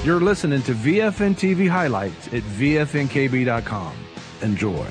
You're listening to VFN TV highlights at VFNKB.com. Enjoy.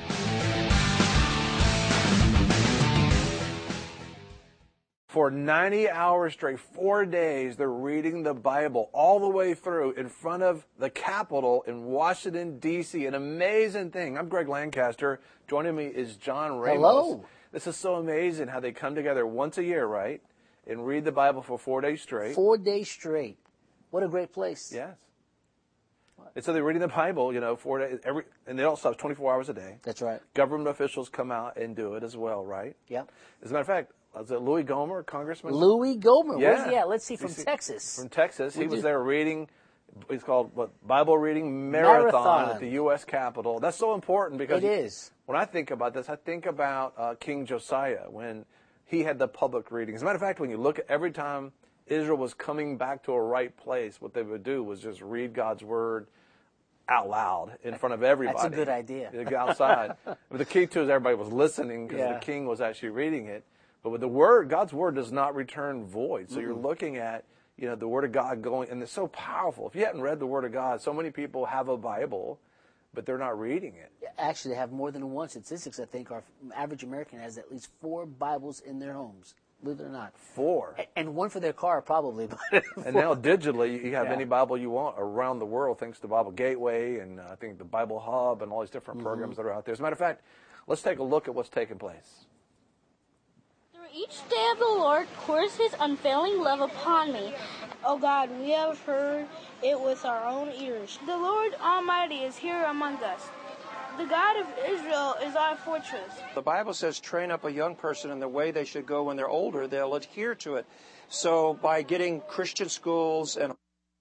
For 90 hours straight, 4 days, they're reading the Bible all the way through in front of the Capitol in Washington, D.C. An amazing thing. I'm Greg Lancaster. Joining me is John Ramos. Hello. This is so amazing how they come together once a year, right, and read the Bible for 4 days straight. 4 days straight. What a great place. Yes. And so they're reading the Bible, 4 days, and they don't stop 24 hours a day. That's right. Government officials come out and do it as well, right? Yep. As a matter of fact, was it Louis Gohmert, Congressman? Louis Gohmert. Yeah. Where's he at? Let's see, from Texas. From Texas. He was there reading, it's called Bible Reading Marathon at the U.S. Capitol. That's so important because it is. When I think about this, I think about King Josiah when he had the public reading. As a matter of fact, when you look at every time Israel was coming back to a right place, what they would do was just read God's word out loud in front of everybody. That's a good idea. Outside. But the key, too, is everybody was listening because the king was actually reading it. But with the word, God's word does not return void. So you're looking at, the word of God going, and it's so powerful. If you hadn't read the word of God, so many people have a Bible, but they're not reading it. Actually, they have more than one. Statistics, I think, our average American has at least 4 Bibles in their homes. Believe it or not. 4. And one for their car, probably. And now digitally, you have any Bible you want around the world, thanks to Bible Gateway and I think the Bible Hub and all these different programs that are out there. As a matter of fact, let's take a look at what's taking place. Each day of the Lord pours his unfailing love upon me. O God, we have heard it with our own ears. The Lord Almighty is here among us. The God of Israel is our fortress. The Bible says train up a young person in the way they should go. When they're older, they'll adhere to it. So by getting Christian schools and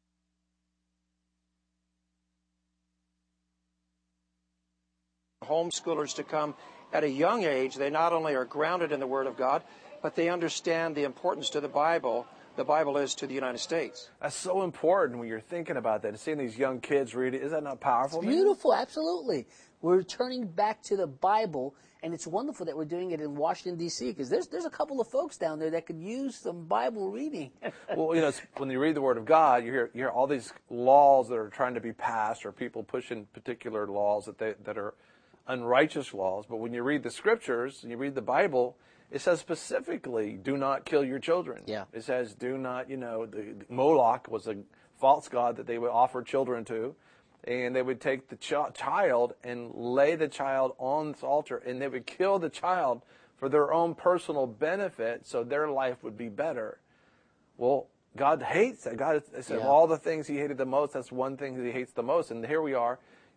homeschoolers to come at a young age, they not only are grounded in the Word of God, but they understand the importance to the Bible is to the United States. That's so important when you're thinking about that and seeing these young kids read it. Is that not powerful? It's beautiful, absolutely. We're returning back to the Bible, and it's wonderful that we're doing it in Washington, D.C., because there's a couple of folks down there that could use some Bible reading. Well, when you read the Word of God, you hear all these laws that are trying to be passed or people pushing particular laws that are unrighteous laws. But when you read the Scriptures and you read the Bible, it says specifically, do not kill your children. Yeah. It says, do not, the Moloch was a false god that they would offer children to. And they would take the child and lay the child on this altar, and they would kill the child for their own personal benefit so their life would be better. Well, God hates that. God said of all the things he hated the most, that's one thing that he hates the most. And here we are,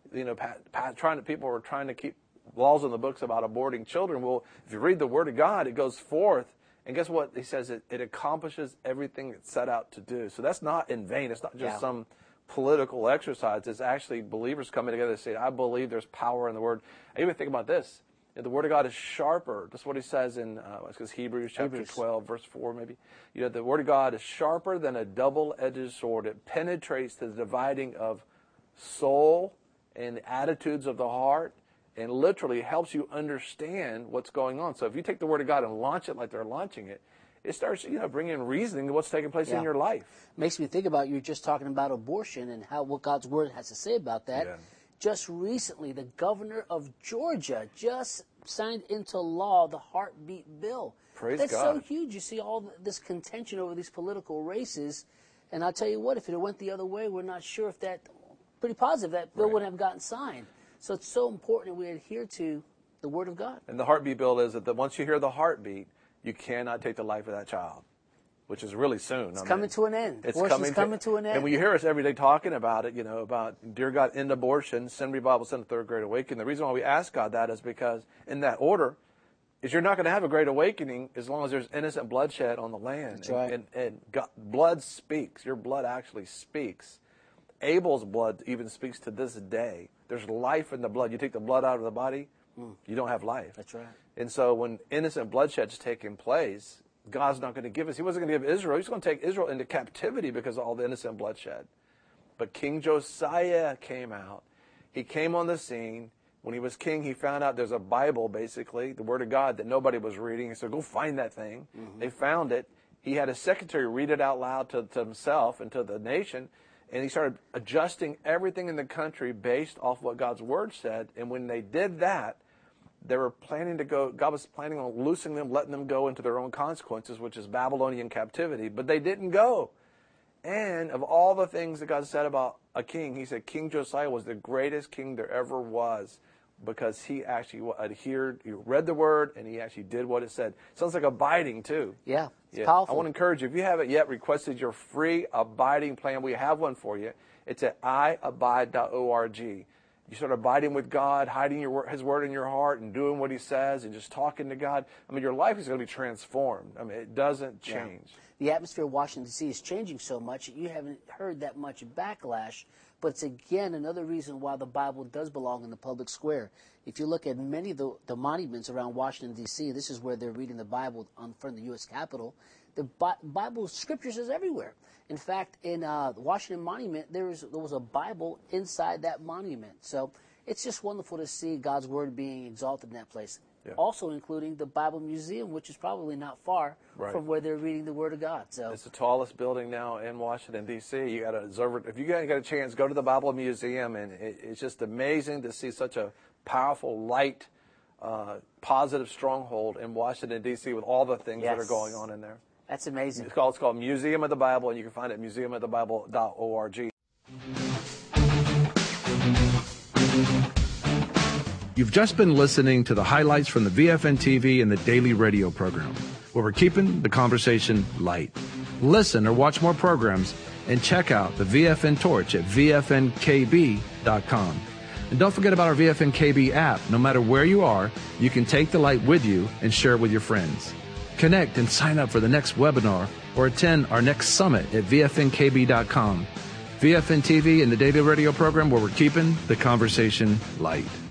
people are trying to keep laws in the books about aborting children. Well, if you read the Word of God, it goes forth, and guess what? He says it accomplishes everything it's set out to do. So that's not in vain. It's not just some political exercise. It's actually believers coming together and saying, I believe there's power in the Word. I even think about this. The Word of God is sharper. That's what he says in Hebrews chapter 12, verse 4 maybe. The Word of God is sharper than a double-edged sword. It penetrates the dividing of soul and attitudes of the heart, and literally helps you understand what's going on. So if you take the Word of God and launch it like they're launching it, it starts, bringing reasoning to what's taking place in your life. Makes me think about, you were just talking about abortion and what God's Word has to say about that. Yeah. Just recently, the governor of Georgia just signed into law the heartbeat bill. Praise That's God. so huge. You see all this contention over these political races, and I'll tell you what, if it went the other way, we're not sure if pretty positive that bill wouldn't have gotten signed. So it's so important that we adhere to the Word of God. And the heartbeat bill is that once you hear the heartbeat, you cannot take the life of that child, which is really soon. It's coming to an end. It's coming to an end. And when you hear us every day talking about it, about, dear God, end abortion, send revival, send a third great awakening. The reason why we ask God that is because in that order is you're not going to have a great awakening as long as there's innocent bloodshed on the land. That's right. And God, blood speaks. Your blood actually speaks. Abel's blood even speaks to this day. There's life in the blood. You take the blood out of the body, you don't have life. That's right. And so when innocent bloodshed's taking place, God's not going to give us. He wasn't going to give Israel. He's going to take Israel into captivity because of all the innocent bloodshed. But King Josiah came out. He came on the scene. When he was king, he found out there's a Bible, basically, the Word of God, that nobody was reading. He said, go find that thing. They found it. He had a secretary read it out loud to himself and to the nation. And he started adjusting everything in the country based off what God's word said. And when they did that, they were planning to go, God was planning on loosing them, letting them go into their own consequences, which is Babylonian captivity. But they didn't go. And of all the things that God said about a king, he said King Josiah was the greatest king there ever was, because he actually adhered, he read the word, and he actually did what it said. Sounds like abiding, too. Yeah, it's powerful. I want to encourage you, if you haven't yet requested your free abiding plan, we have one for you. It's at iabide.org. You start abiding with God, hiding his word in your heart and doing what he says and just talking to God. I mean, your life is going to be transformed. I mean, it doesn't change. Yeah. The atmosphere of Washington, D.C. is changing so much that you haven't heard that much backlash. But it's, again, another reason why the Bible does belong in the public square. If you look at many of the monuments around Washington, D.C., this is where they're reading the Bible in front of the U.S. Capitol. The Bible scriptures is everywhere. In fact, in the Washington Monument, there was a Bible inside that monument. So it's just wonderful to see God's Word being exalted in that place. Yeah. Also including the Bible Museum, which is probably not far from where they're reading the Word of God. So it's the tallest building now in Washington, D.C. You got to observe it. If you got a chance, go to the Bible Museum, and it's just amazing to see such a powerful, light, positive stronghold in Washington, D.C. with all the things that are going on in there. That's amazing. It's called Museum of the Bible, and you can find it at museumofthebible.org. You've just been listening to the highlights from the VFN TV and the daily radio program, where we're keeping the conversation light. Listen or watch more programs and check out the VFN Torch at VFNKB.com. And don't forget about our VFN KB app. No matter where you are, you can take the light with you and share it with your friends. Connect and sign up for the next webinar or attend our next summit at VFNKB.com. VFN TV and the daily radio program, where we're keeping the conversation light.